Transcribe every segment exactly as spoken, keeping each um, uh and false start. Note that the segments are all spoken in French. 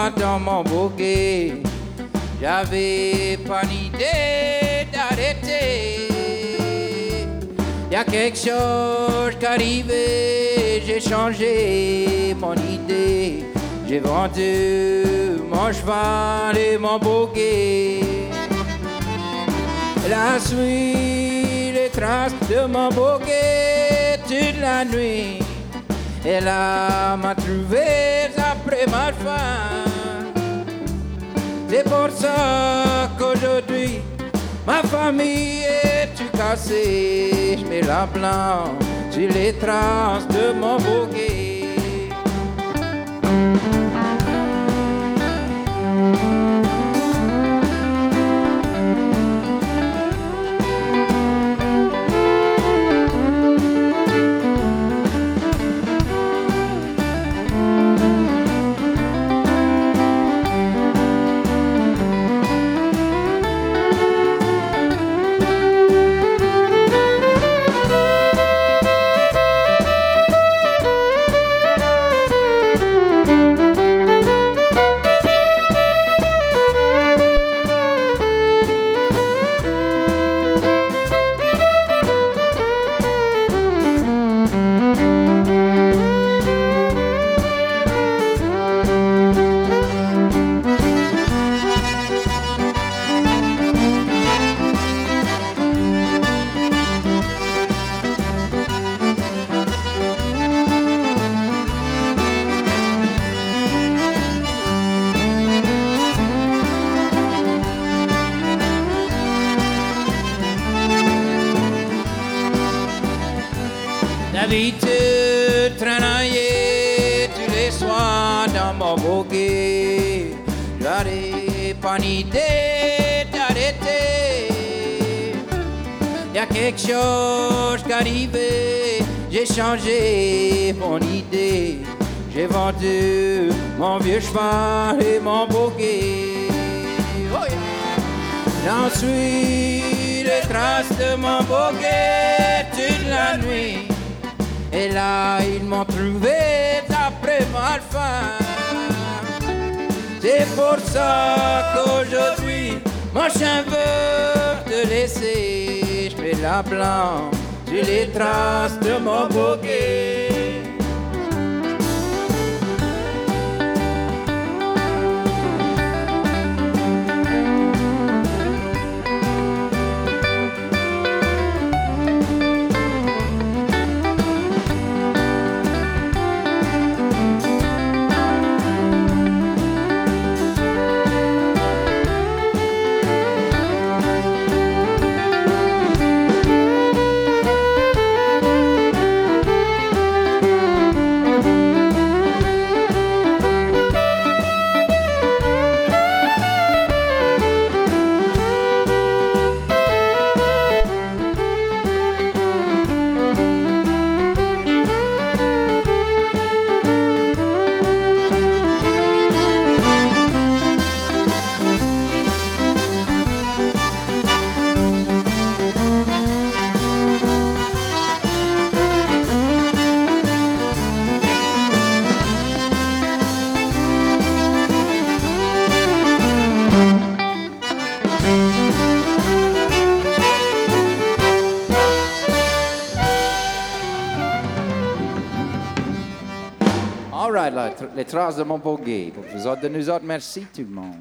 soir dans mon bouquet, j'avais pas d'idée d'arrêter. Y a quelque chose qui arrivait, j'ai changé mon idée. J'ai vendu mon cheval et mon bouquet. La suite, les traces de mon bouquet toute la nuit. Et là m'a trouvé après ma fin. C'est pour ça qu'aujourd'hui ma famille est tout cassée. Je mets la blanc sur les traces de mon bouquet. D'habitude, travailler tous les soirs dans mon bouquet. J'avais pas d'idée d'arrêter. Y a quelque chose qui arrivait, j'ai changé mon idée. J'ai vendu mon vieux cheval et mon bouquet. Oh yeah. J'en suis les traces de mon bouquet toute la nuit. Et là, ils m'ont trouvé après ma fin. C'est pour ça qu'aujourd'hui, mon chien veut te laisser. Je mets la blanc sur les traces de mon bouquet. All right, là, les traces de mon bouquet. Pour vous autres, de nous autres, merci tout le monde.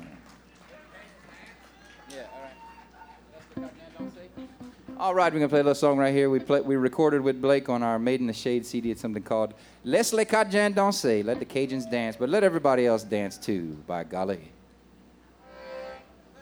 Yeah, all right. All right, we're going to play a little song right here. We play, we recorded with Blake on our Made in the Shade C D. It's something called Laisse les Cajuns danser. Let the Cajuns dance, but let everybody else dance too, by golly.